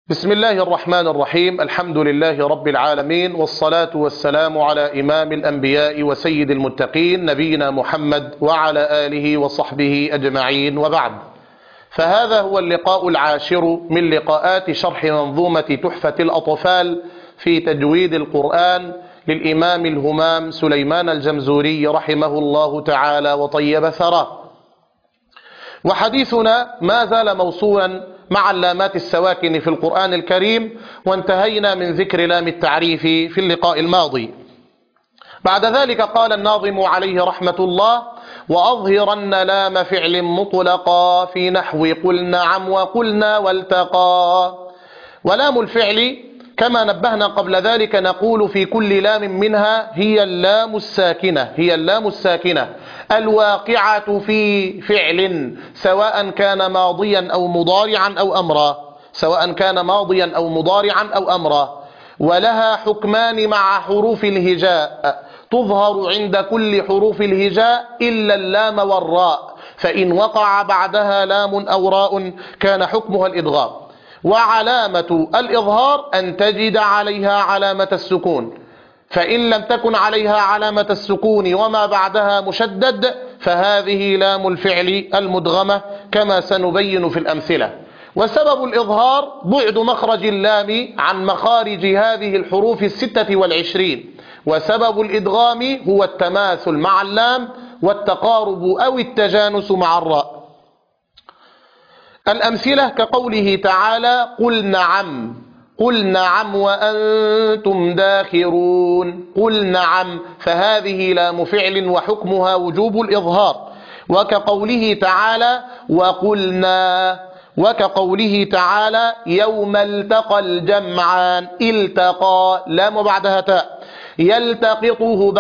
بسم الله الرحمن الرحيم. الحمد لله رب العالمين، والصلاة والسلام على إمام الأنبياء وسيد المتقين نبينا محمد وعلى آله وصحبه أجمعين، وبعد. فهذا هو اللقاء العاشر من لقاءات شرح منظومة تحفة الأطفال في تجويد القرآن للإمام الهمام سليمان الجمزوري رحمه الله تعالى وطيب ثراه. وحديثنا ما زال موصولا مع اللامات السواكن في القرآن الكريم، وانتهينا من ذكر لام التعريف في اللقاء الماضي. بعد ذلك قال الناظم عليه رحمة الله: وأظهرن لام فعل مطلقا في نحو قل نعم وقلنا والتقى. ولام الفعل كما نبهنا قبل ذلك نقول في كل لام منها هي اللام الساكنة الواقعة في فعل، سواء كان ماضيا أو مضارعا أو أمرا. ولها حكمان مع حروف الهجاء، تظهر عند كل حروف الهجاء إلا اللام والراء، فإن وقع بعدها لام أو راء كان حكمها الإدغام. وعلامة الإظهار أن تجد عليها علامة السكون، فإن لم تكن عليها علامة السكون وما بعدها مشدد فهذه لام الفعل المدغمة كما سنبين في الأمثلة. وسبب الإظهار بعد مخرج اللام عن مخارج هذه الحروف 26، وسبب الإدغام هو التماثل مع اللام والتقارب أو التجانس مع الراء. الأمثلة كقوله تعالى: قل نعم وأنتم داخرون. قل نعم فهذه لام فعل وحكمها وجوب الإظهار. وكقوله تعالى: وكقوله تعالى: يوم التقى الجمعان. التقى لام وبعدها تاء. يلتقطه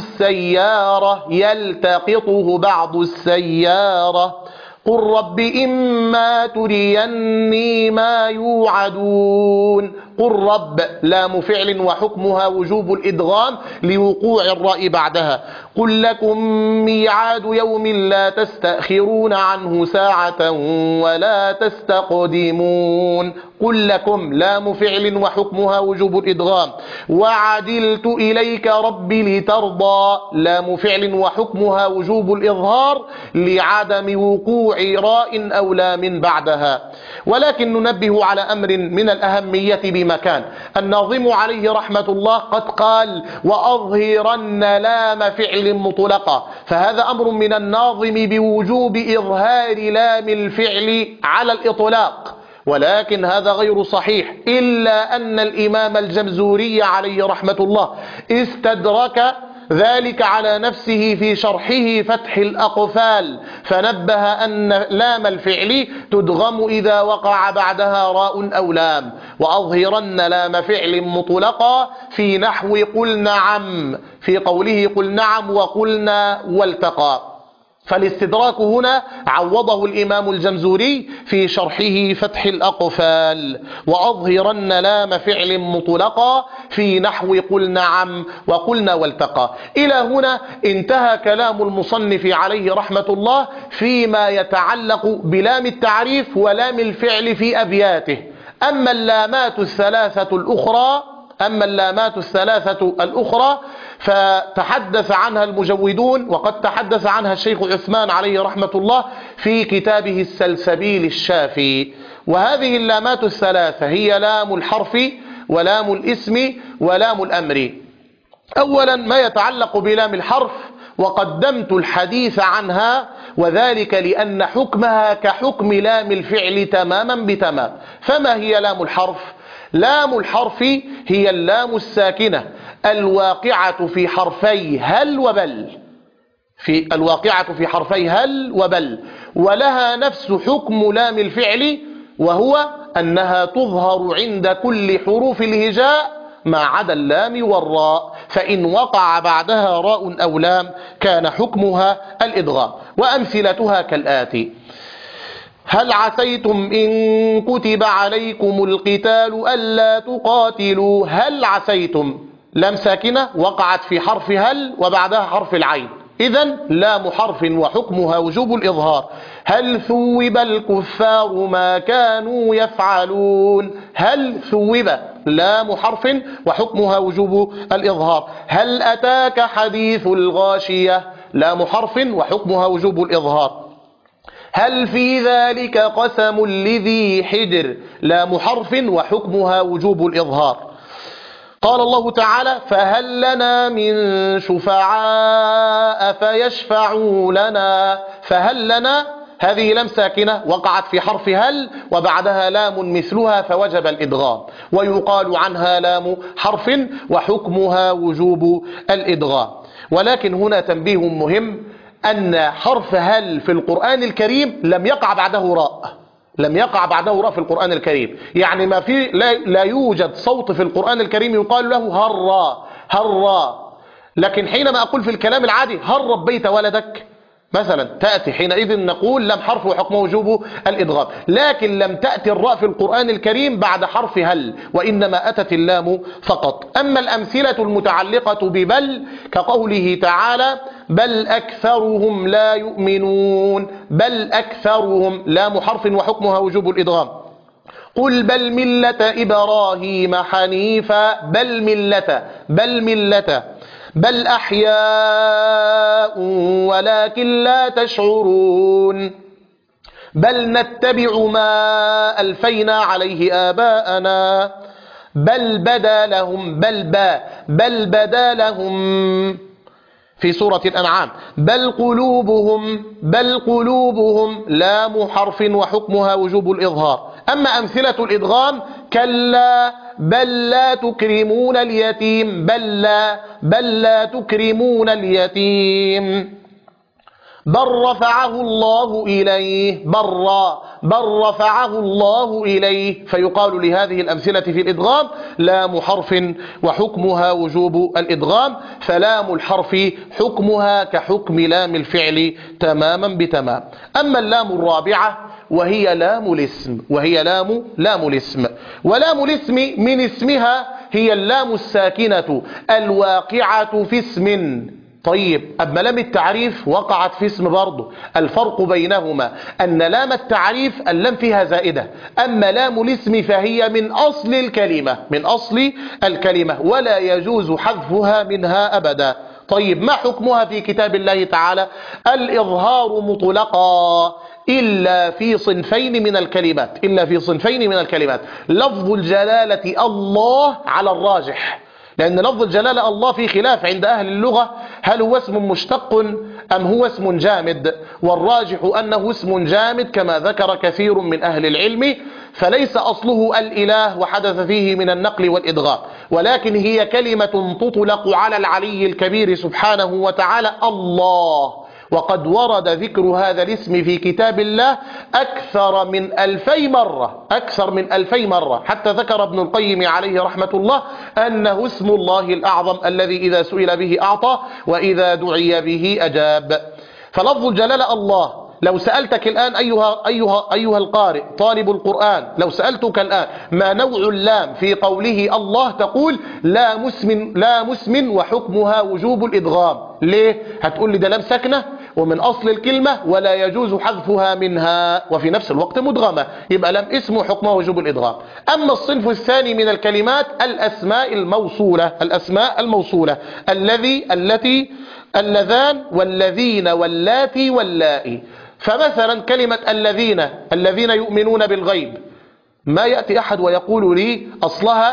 بعض السيارة. قل رب إما تريني ما يوعدون. قل رب لام فعل وحكمها وجوب الإدغام لوقوع الراء بعدها. قل لكم ميعاد يوم لا تستأخرون عنه ساعة ولا تستقدمون. قل لكم لام فعل وحكمها وجوب الإدغام. وعدلت إليك ربي لترضى لام فعل وحكمها وجوب الإظهار لعدم وقوع راء أو لام بعدها. ولكن ننبه على أمر من الأهمية بمكان. الناظم عليه رحمة الله قد قال: وأظهرن لام فعل مطلقا، فهذا أمر من الناظم بوجوب إظهار لام الفعل على الإطلاق، ولكن هذا غير صحيح، إلا أن الإمام الجمزوري عليه رحمة الله استدرك ذلك على نفسه في شرحه فتح الأقفال، فنبه أن لام الفعل تدغم إذا وقع بعدها راء أو لام. وأظهرن لام فعل مطلقا في نحو قل نعم، في قوله قل نعم وقلنا والتقى. فالاستدراك هنا عوضه الإمام الجمزوري في شرحه فتح الأقفال: وأظهرن لام فعل مطلقا في نحو قل نعم وقلنا والتقى. إلى هنا انتهى كلام المصنف عليه رحمة الله فيما يتعلق بلام التعريف ولام الفعل في أبياته. أما اللامات الثلاثة الأخرى فتحدث عنها المجودون، وقد تحدث عنها الشيخ عثمان عليه رحمة الله في كتابه السلسبيل الشافي. وهذه اللامات الثلاثة هي لام الحرف ولام الاسم ولام الأمر. أولا ما يتعلق بلام الحرف، وقدمت الحديث عنها، وذلك لأن حكمها كحكم لام الفعل تماما بتمام. فما هي لام الحرف؟ لام الحرف هي اللام الساكنة الواقعة في حرفي هل وبل، ولها نفس حكم لام الفعل، وهو أنها تظهر عند كل حروف الهجاء ما عدا اللام والراء، فإن وقع بعدها راء أو لام كان حكمها الإدغام. وأمثلتها كالآتي: هل عسيتم إن كتب عليكم القتال ألا تقاتلوا. هل عسيتم لام ساكنة وقعت في حرف هل وبعدها حرف العين، إذن لام حرف وحكمها وجوب الإظهار. هل ثوب الكفار ما كانوا يفعلون؟ هل ثوب لام حرف وحكمها وجوب الإظهار. هل أتاك حديث الغاشية؟ لام حرف وحكمها وجوب الإظهار. هل في ذلك قسم لذي حجر؟ لام حرف وحكمها وجوب الإظهار. قال الله تعالى فهل لنا من شفعاء فيشفعوا لنا؟ فهل لنا هذه لام ساكنة وقعت في حرف هل وبعدها لام مثلها فوجب الإدغام، ويقال عنها لام حرف وحكمها وجوب الإدغام. ولكن هنا تنبيه مهم، أن حرف هل في القرآن الكريم لم يقع بعده راء، لم يقع بعده راء في القرآن الكريم. يعني ما في لا يوجد صوت في القرآن الكريم يقال له هرّا هرّا. لكن حينما أقول في الكلام العادي هل ربيت ولدك مثلا، تأتي حينئذ نقول لم حرف وحكم وجوب الإدغام. لكن لم تأتي الراء في القرآن الكريم بعد حرف هل، وإنما أتت اللام فقط. أما الأمثلة المتعلقة ببل كقوله تعالى بل أكثرهم لا يؤمنون، بل أكثرهم لام حرف وحكمها وجوب الإدغام. قل بل ملة إبراهيم حنيفا، بل ملة، بل ملة، بل أحياء ولكن لا تشعرون، بل نتبع ما ألفينا عليه آباءنا، بل بدا لهم، بل بدا لهم في سورة الأنعام، بل قلوبهم لام حرف وحكمها وجوب الإظهار. أما أمثلة الإدغام كلا، بل لا تكرمون اليتيم، بل لا تكرمون اليتيم، بل رفعه الله إليه، بل رفعه الله إليه. فيقال لهذه الأمثلة في الإدغام لام حرف وحكمها وجوب الإدغام، فلام الحرف حكمها كحكم لام الفعل تماما بتمام. أما اللام الرابعة وهي لام الاسم، وهي لام الاسم، ولام الاسم من اسمها هي اللام الساكنة الواقعة في اسم. طيب أما لام التعريف وقعت في اسم برضه. الفرق بينهما أن لام التعريف اللام فيها زائدة، أما لام الاسم فهي من أصل الكلمة، من أصل الكلمة، ولا يجوز حذفها منها أبدا. طيب ما حكمها في كتاب الله تعالى؟ الإظهار مطلقا إلا في صنفين من الكلمات، إلا في صنفين من الكلمات. لفظ الجلالة الله على الراجح، لأن لفظ الجلالة الله في خلاف عند أهل اللغة، هل هو اسم مشتق أم هو اسم جامد؟ والراجح أنه اسم جامد كما ذكر كثير من أهل العلم، فليس أصله الإله وحدث فيه من النقل والإدغام، ولكن هي كلمة تطلق على العلي الكبير سبحانه وتعالى الله. وقد ورد ذكر هذا الاسم في كتاب الله أكثر من 2000 مرة، أكثر من 2000 مرة، حتى ذكر ابن القيم عليه رحمة الله أنه اسم الله الأعظم الذي إذا سئل به أعطى وإذا دعي به أجاب. فلفظ الجلالة الله. لو سألتك الآن أيها القارئ طالب القرآن، لو سألتك الآن ما نوع اللام في قوله الله، تقول لا مسم وحكمها وجوب الإدغام. ليه؟ هتقول لي ده لام ساكنة ومن أصل الكلمة ولا يجوز حذفها منها وفي نفس الوقت مدغمة، يبقى لام اسم وحكمها وجوب الإدغام. أما الصنف الثاني من الكلمات الأسماء الموصولة، الأسماء الموصولة التي اللذان والذين واللاتي واللائي. فمثلا كلمة الذين يؤمنون بالغيب، ما يأتي أحد ويقول لي أصلها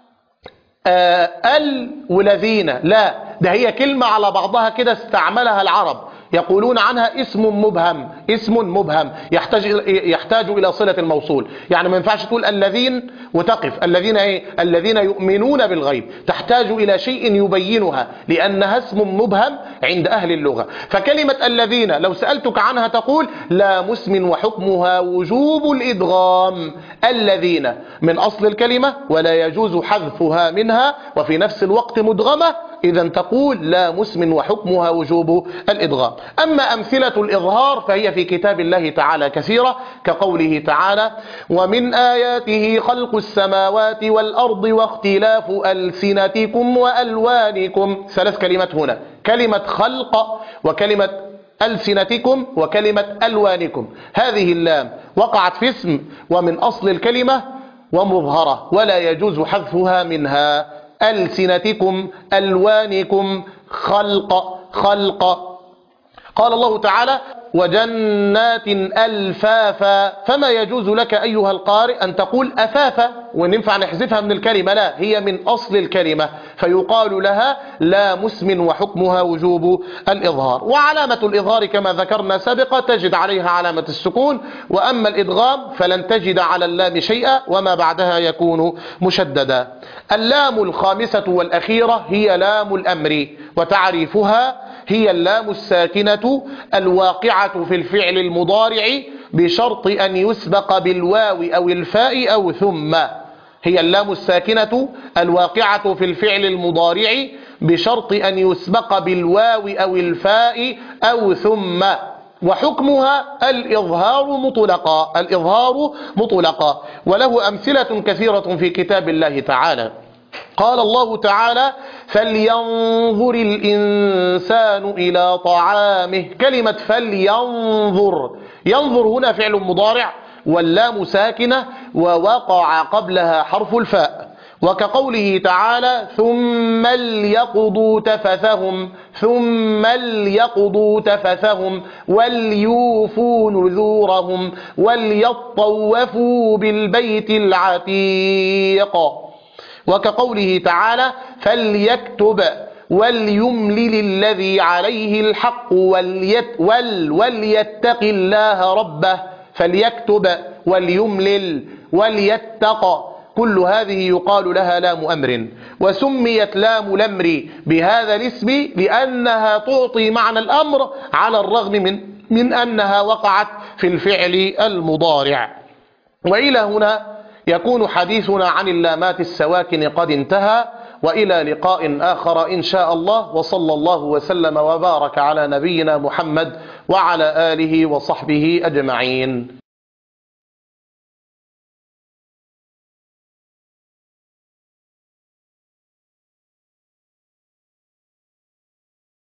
والذين، لا، ده هي كلمة على بعضها كده استعملها العرب، يقولون عنها اسم مبهم، اسم مبهم يحتاج إلى صلة الموصول. يعني ما ينفعش تقول الذين وتقف الذين الذين يؤمنون بالغيب، تحتاج إلى شيء يبينها لأنها اسم مبهم عند أهل اللغة. فكلمة الذين لو سألتك عنها تقول لا مسم وحكمها وجوب الإدغام. الذين من أصل الكلمة ولا يجوز حذفها منها وفي نفس الوقت مدغمة، إذا تقول لام اسم وحكمها وجوب الإدغام. أما أمثلة الإظهار فهي في كتاب الله تعالى كثيرة، كقوله تعالى: ومن آياته خلق السماوات والأرض واختلاف ألسنتكم وألوانكم. 3 كلمات هنا، كلمة خلق وكلمة ألسنتكم وكلمة ألوانكم. هذه اللام وقعت في اسم ومن أصل الكلمة ومظهرة ولا يجوز حذفها منها. ألسنتكم، ألوانكم، خلق. قال الله تعالى: وجنات ألفافا. فما يجوز لك أيها القارئ أن تقول أفافا وننفع نحذفها من الكلمة، لا، هي من أصل الكلمة، فيقال لها لام اسم وحكمها وجوب الإظهار. وعلامة الإظهار كما ذكرنا سابقا تجد عليها علامة السكون، وأما الإدغام فلن تجد على اللام شيئا وما بعدها يكون مشددا. اللام الخامسة والأخيرة هي لام الأمر، وتعريفها هي اللام الساكنة الواقعة في الفعل المضارع بشرط أن يسبق بالواو أو الفاء أو ثم. هي اللام الساكنة الواقعة في الفعل المضارع بشرط أن يسبق بالواو أو الفاء أو ثم. وحكمها الإظهار مطلقا، وله أمثلة كثيرة في كتاب الله تعالى. قال الله تعالى: فلينظر الإنسان إلى طعامه. كلمة فلينظر، ينظر هنا فعل مضارع واللام ساكنة ووقع قبلها حرف الفاء، وكقوله تعالى: ثم ليقضوا تفثهم وليوفوا نذورهم وليطوفوا بالبيت العتيق. وكقوله تعالى: فليكتب وليملل الذي عليه الحق وليتق الله ربه. فليكتب وليملل وليتق، كل هذه يقال لها لام أمر. وسميت لام الأمر بهذا الاسم لأنها تعطي معنى الأمر على الرغم من أنها وقعت في الفعل المضارع. وإلى هنا يكون حديثنا عن اللامات السواكن قد انتهى، وإلى لقاء آخر إن شاء الله، وصلى الله وسلم وبارك على نبينا محمد وعلى آله وصحبه أجمعين.